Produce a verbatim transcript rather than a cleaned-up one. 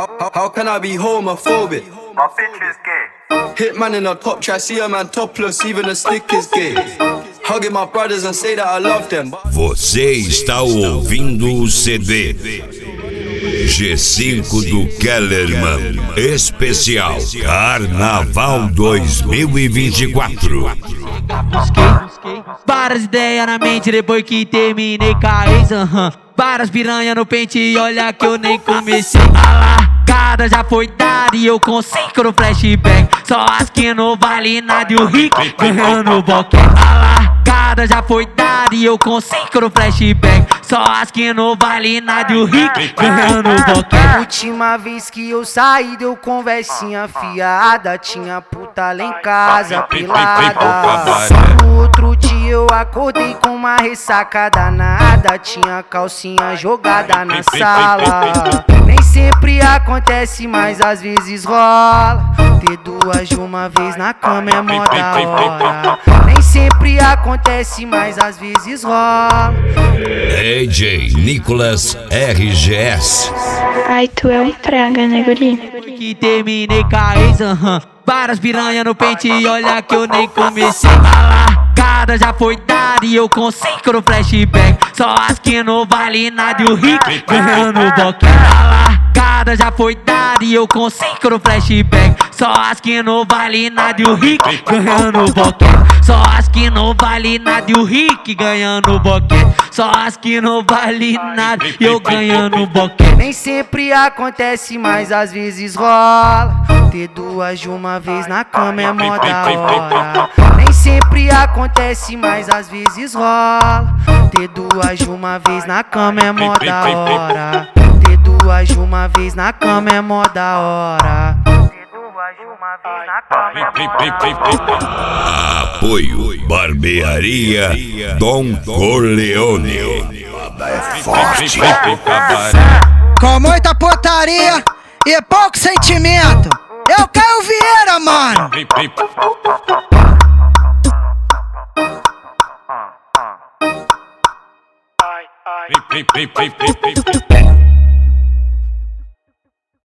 How, how, how can I be homophobic? My bitch is gay. Hitman in a top try, see a man topless, even a stick is gay. Hugging my brothers and say that I love them. Você está ouvindo o C D G cinco do Kellerman, especial Carnaval dois mil e vinte e quatro. Várias ideias na mente depois que terminei com a ex, uhum. Várias piranha no pente e olha que eu nem comecei. A largada já foi dada e eu consigo no flashback. Só as que não vale nada e o rico ganhando boquete. A largada já foi dada e eu consigo no flashback. Só as que não vale nada e o rico ganhando boquete. Última vez que eu saí deu conversinha fiada. Tinha puta lá em casa pelada. No outro dia eu acordei com uma ressaca danada. Tinha calcinha jogada na sala. Nem sempre acontece, mas às vezes rola. Ter duas de uma vez na cama é mó da hora. Nem sempre acontece, mas às vezes rola. D J Nicolas R G S. Ai, tu é um praga, né, guri? Que terminei com a ex, uhum. Várias piranha no pente e olha que eu nem comecei. A largada já foi dada e eu consigo no flashback. Só as que não vale nada e o rico ganhando boquete. A largada já foi dada e eu consigo no flashback. Só as que não vale nada e o rico ganhando boquete. Só as que não vale nada e o rico ganhando boquete. Só as que não vale nada e eu ganhando boquete. Nem sempre acontece, mas às vezes rola. Ter duas de uma vez na cama é mó da hora. Nem sempre acontece, mas às vezes rola. Ter duas de uma vez na cama é mó da hora. Ter duas de uma vez na cama é mó da hora. Ter duas de uma vez na cama é mó da hora. Apoio Barbearia Dom Corleone. É forte. Com muita putaria e pouco sentimento. Eu Caio Vieira, mano. Ai, ai.